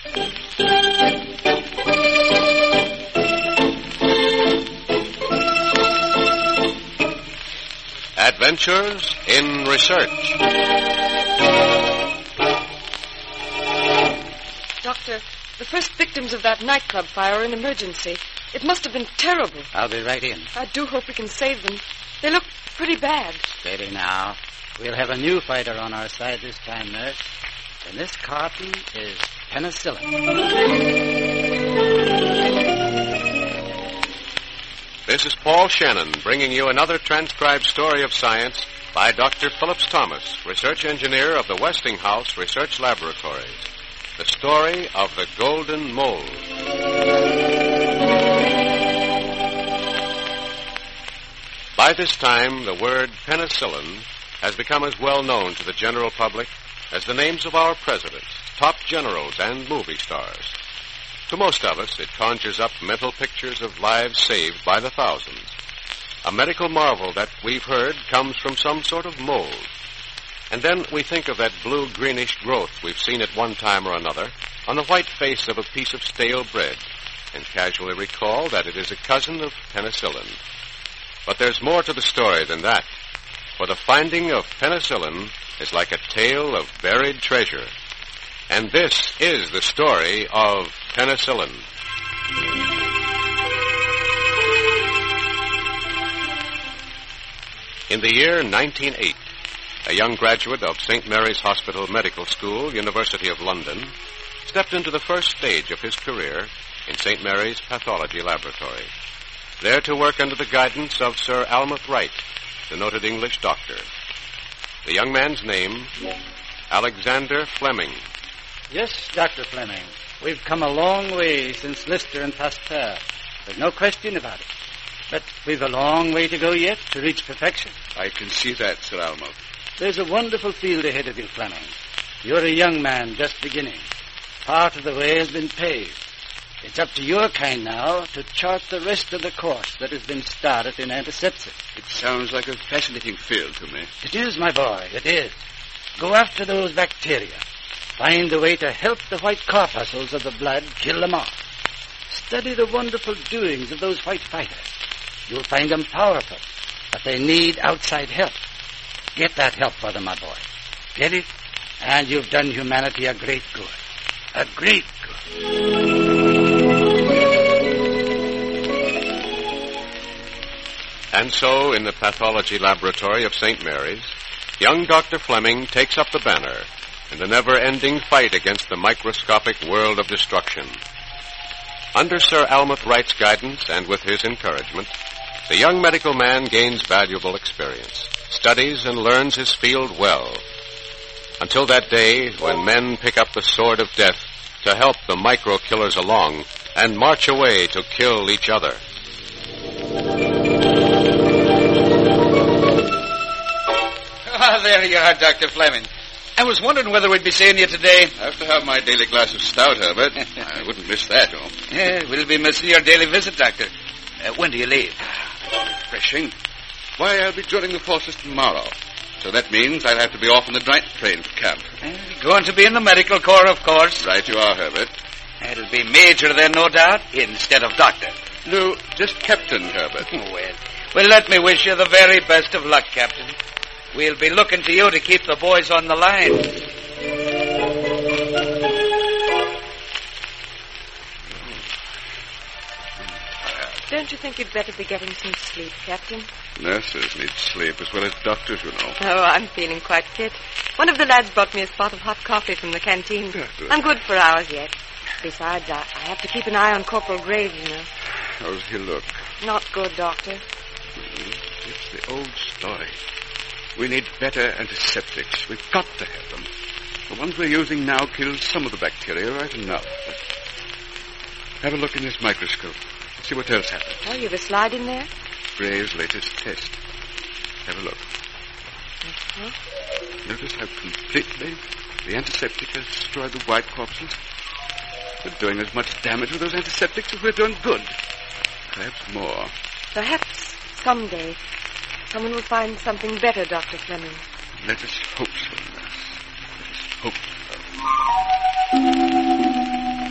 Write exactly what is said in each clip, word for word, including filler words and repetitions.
Adventures in Research. Doctor, the first victims of that nightclub fire are in emergency. It must have been terrible. I'll be right in. I do hope we can save them. They look pretty bad. Steady now. We'll have a new fighter on our side this time, nurse. And this carton is penicillin. This is Paul Shannon bringing you another transcribed story of science by Doctor Phillips Thomas, research engineer of the Westinghouse Research Laboratories. The story of the Golden Mold. By this time, the word penicillin has become as well known to the general public as the names of our presidents, top generals, and movie stars. To most of us, it conjures up mental pictures of lives saved by the thousands. A medical marvel that we've heard comes from some sort of mold. And then we think of that blue-greenish growth we've seen at one time or another on the white face of a piece of stale bread, and casually recall that it is a cousin of penicillin. But there's more to the story than that, for the finding of penicillin is like a tale of buried treasure. And this is the story of penicillin. In the year nineteen oh eight, a young graduate of Saint Mary's Hospital Medical School, University of London, stepped into the first stage of his career in Saint Mary's Pathology Laboratory, there to work under the guidance of Sir Almroth Wright, the noted English doctor. The young man's name, Alexander Fleming. Yes, Doctor Fleming. We've come a long way since Lister and Pasteur. There's no question about it. But we've a long way to go yet to reach perfection. I can see that, Sir Almroth. There's a wonderful field ahead of you, Fleming. You're a young man just beginning. Part of the way has been paved. It's up to your kind now to chart the rest of the course that has been started in antisepsis. It sounds like a fascinating field to me. It is, my boy, it is. Go after those bacteria. Find a way to help the white corpuscles of the blood kill them off. Study the wonderful doings of those white fighters. You'll find them powerful, but they need outside help. Get that help for them, my boy. Get it? And you've done humanity a great good. A great good. And so, in the pathology laboratory of Saint Mary's, young Doctor Fleming takes up the banner in the never-ending fight against the microscopic world of destruction. Under Sir Almroth Wright's guidance and with his encouragement, the young medical man gains valuable experience, studies and learns his field well, until that day when men pick up the sword of death to help the micro-killers along and march away to kill each other. Ah, there you are, Doctor Fleming. I was wondering whether we'd be seeing you today. I have to have my daily glass of stout, Herbert. I wouldn't miss that, oh. Yeah, we'll be missing your daily visit, Doctor. Uh, when do you leave? Refreshing. Why, I'll be joining the forces tomorrow. So that means I'll have to be off on the night train for camp. Uh, going to be in the medical corps, of course. Right you are, Herbert. It'll be Major then, no doubt, instead of Doctor. No, just Captain Herbert. well, well, let me wish you the very best of luck, Captain. We'll be looking to you to keep the boys on the line. Don't you think you'd better be getting some sleep, Captain? Nurses need sleep as well as doctors, you know. Oh, I'm feeling quite fit. One of the lads brought me a spot of hot coffee from the canteen. Yeah, good. I'm good for hours yet. Besides, I, I have to keep an eye on Corporal Graves, you know. How's he look? Not good, Doctor. Mm-hmm. It's the old story. We need better antiseptics. We've got to have them. The ones we're using now kill some of the bacteria right enough. But have a look in this microscope. See what else happens. Oh, you've a slide in there? Graves' latest test. Have a look. Uh-huh. Notice how completely the antiseptic has destroyed the white corpuscles? We're doing as much damage with those antiseptics as we're doing good. Perhaps more. Perhaps someday someone will find something better, Doctor Fleming. Let us hope so, nurse. Let us hope so.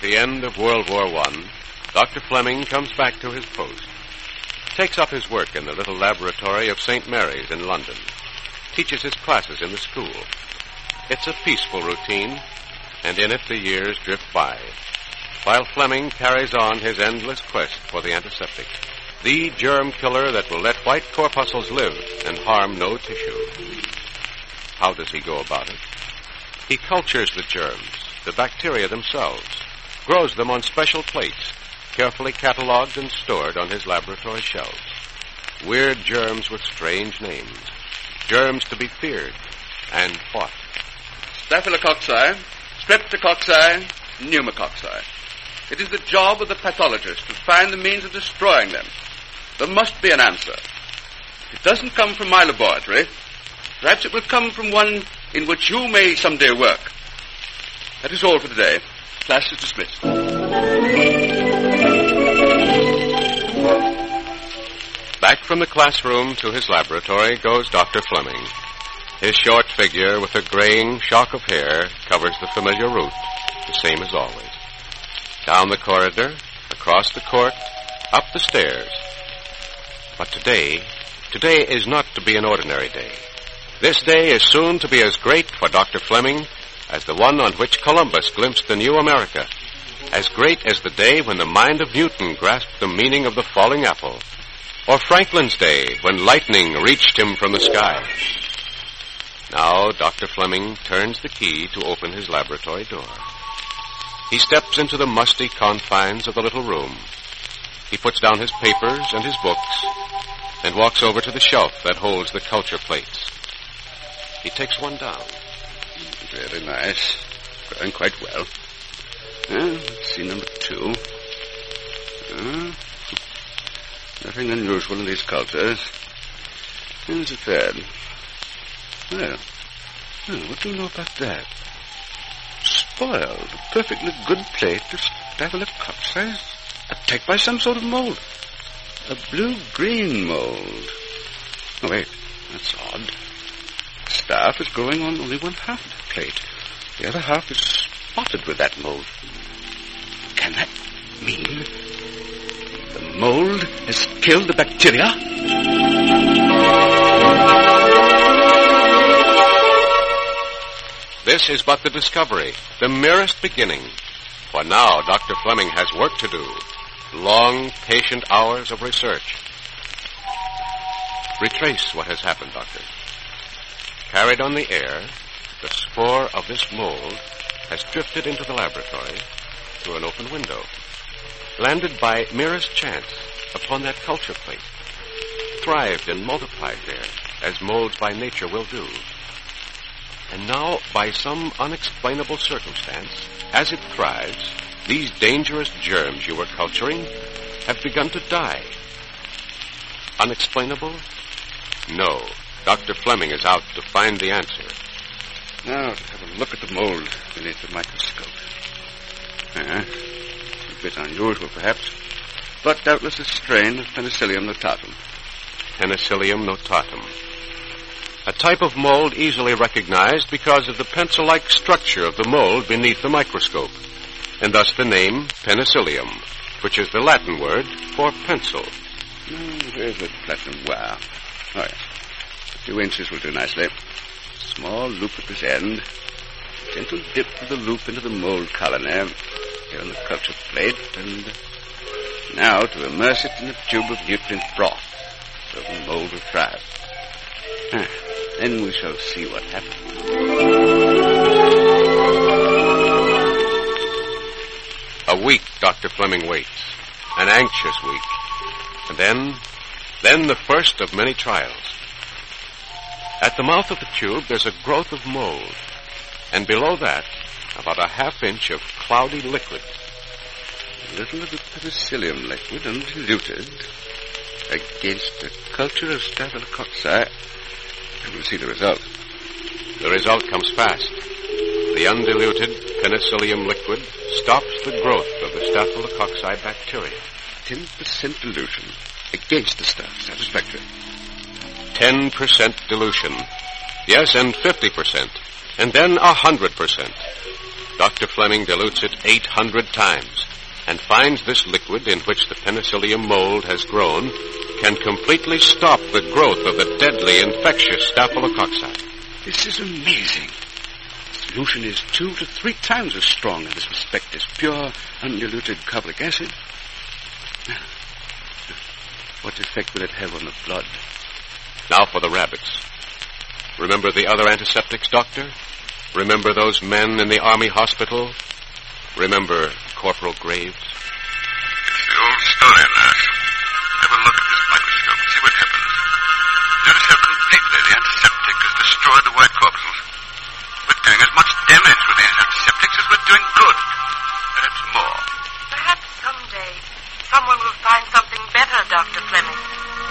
the end of World War One, Doctor Fleming comes back to his post, takes up his work in the little laboratory of Saint Mary's in London, teaches his classes in the school. It's a peaceful routine, and in it the years drift by, while Fleming carries on his endless quest for the antiseptic, the germ killer that will let white corpuscles live and harm no tissue. How does he go about it? He cultures the germs, the bacteria themselves, grows them on special plates, carefully cataloged and stored on his laboratory shelves. Weird germs with strange names, germs to be feared and fought. Staphylococci, streptococci, pneumococci. It is the job of the pathologist to find the means of destroying them. There must be an answer. If it doesn't come from my laboratory, perhaps it will come from one in which you may someday work. That is all for today. Class is dismissed. Back from the classroom to his laboratory goes Doctor Fleming. His short figure with a graying shock of hair covers the familiar route, the same as always. Down the corridor, across the court, up the stairs. But today, today is not to be an ordinary day. This day is soon to be as great for Doctor Fleming as the one on which Columbus glimpsed the new America, as great as the day when the mind of Newton grasped the meaning of the falling apple, or Franklin's day when lightning reached him from the sky. Now Doctor Fleming turns the key to open his laboratory door. He steps into the musty confines of the little room. He puts down his papers and his books and walks over to the shelf that holds the culture plates. He takes one down. Very nice. Going quite well. Uh, let's see number two. Uh, nothing unusual in these cultures. There's a third. Well, oh, what do you know about that? Spoiled. A perfectly good plate of Staphylococci attacked by some sort of mold. A blue-green mold. Oh, wait. That's odd. The staff is growing on only one half of the plate. The other half is spotted with that mold. Can that mean the mold has killed the bacteria? This is but the discovery, the merest beginning. For now, Doctor Fleming has work to do. Long, patient hours of research. Retrace what has happened, Doctor. Carried on the air, the spore of this mold has drifted into the laboratory through an open window, landed by merest chance upon that culture plate, thrived and multiplied there, as molds by nature will do. And now, by some unexplainable circumstance, as it thrives, these dangerous germs you were culturing have begun to die. Unexplainable? No. Doctor Fleming is out to find the answer. Now, to have a look at the mold beneath the microscope. Uh, a bit unusual, perhaps, but doubtless a strain of Penicillium notatum. Penicillium notatum. A type of mold easily recognized because of the pencil-like structure of the mold beneath the microscope, and thus the name Penicillium, which is the Latin word for pencil. Mm, here's the platinum wire. Oh, yes. A few inches will do nicely. Small loop at this end. Gentle dip of the loop into the mold colony here on the culture plate, and now to immerse it in a tube of nutrient broth so the mold will thrive. Ah, then we shall see what happens. A week Doctor Fleming waits, an anxious week, and then, then the first of many trials. At the mouth of the tube, there's a growth of mold, and below that, about a half inch of cloudy liquid. A little of the penicillium liquid undiluted against a culture of Staphylococci. And we'll see the result. The result comes fast. The undiluted penicillium liquid stops the growth of the Staphylococci bacteria. Ten percent dilution against the stuff. Satisfactory. Ten percent dilution. Yes, and fifty percent. And then a hundred percent. Doctor Fleming dilutes it eight hundred times and finds this liquid in which the penicillium mold has grown can completely stop the growth of the deadly infectious staphylococci. This is amazing. The solution is two to three times as strong in this respect as pure, undiluted carbolic acid. What effect will it have on the blood? Now for the rabbits. Remember the other antiseptics, Doctor? Remember those men in the Army hospital? Remember Corporal Graves? It's the old story, nurse. Have a look at this microscope and see what happens. Notice how completely the antiseptic has destroyed the white corpuscles. We're doing as much damage with these antiseptics as we're doing good. Perhaps more. Perhaps someday someone will find something better, Doctor Fleming.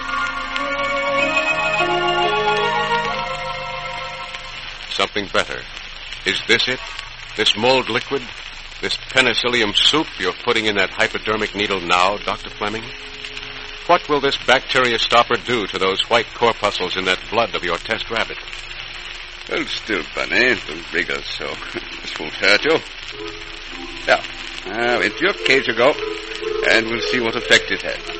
Something better. Is this it? This mold liquid? This penicillium soup you're putting in that hypodermic needle now, Doctor Fleming? What will this bacteria stopper do to those white corpuscles in that blood of your test rabbit? Well, still, Bunny, don't wriggle so. This won't hurt you. Now, now, into your cage you go, and we'll see what effect it has.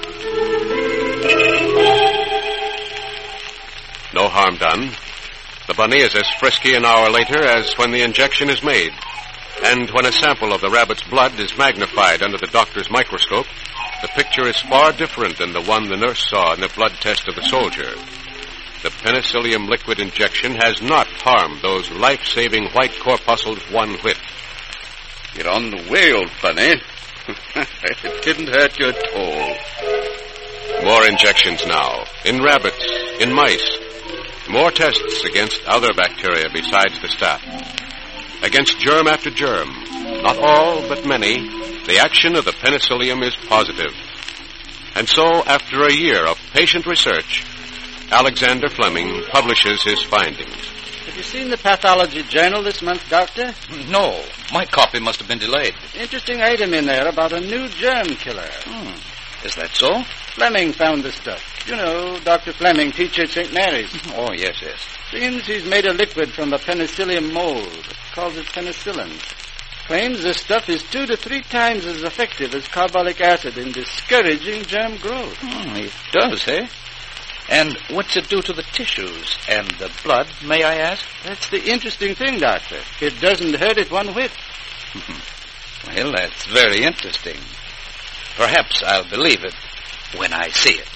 No harm done. The bunny is as frisky an hour later as when the injection is made. And when a sample of the rabbit's blood is magnified under the doctor's microscope, the picture is far different than the one the nurse saw in the blood test of the soldier. The penicillium liquid injection has not harmed those life-saving white corpuscles one whit. You're on the way, old bunny. It didn't hurt you at all. More injections now, in rabbits, in mice. More tests against other bacteria besides the staph. Against germ after germ, not all, but many, the action of the penicillium is positive. And so, after a year of patient research, Alexander Fleming publishes his findings. Have you seen the pathology journal this month, Doctor? No. My copy must have been delayed. Interesting item in there about a new germ killer. Hmm. Is that so? Fleming found the stuff. You know, Doctor Fleming, teacher at Saint Mary's. Oh, yes, yes. Seems he's made a liquid from the penicillium mold. Calls it penicillin. Claims this stuff is two to three times as effective as carbolic acid in discouraging germ growth. Hmm, it does, eh? And what's it do to the tissues and the blood, may I ask? That's the interesting thing, Doctor. It doesn't hurt it one whit. Well, that's very interesting. Perhaps I'll believe it when I see it.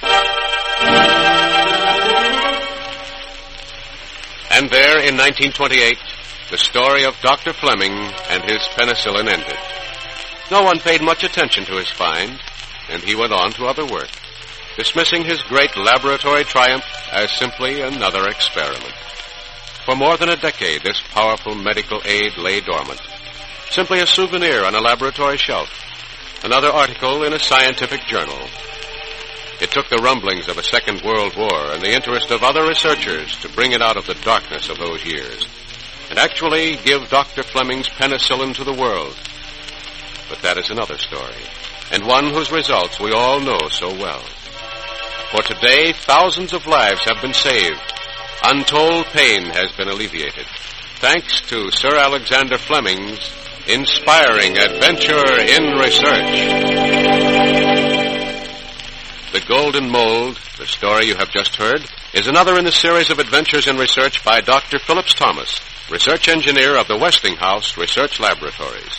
And there, in nineteen twenty-eight, the story of Doctor Fleming and his penicillin ended. No one paid much attention to his find, and he went on to other work, dismissing his great laboratory triumph as simply another experiment. For more than a decade, this powerful medical aid lay dormant, simply a souvenir on a laboratory shelf, another article in a scientific journal. It took the rumblings of a Second World War and the interest of other researchers to bring it out of the darkness of those years, and actually give Doctor Fleming's penicillin to the world. But that is another story, and one whose results we all know so well. For today, thousands of lives have been saved. Untold pain has been alleviated, thanks to Sir Alexander Fleming's inspiring adventure in research. The Golden Mold, the story you have just heard, is another in the series of adventures in research by Doctor Phillips Thomas, research engineer of the Westinghouse Research Laboratories.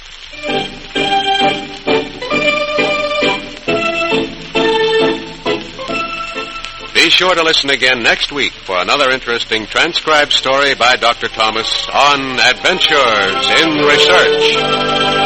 Be sure to listen again next week for another interesting transcribed story by Doctor Thomas on Adventures in Research.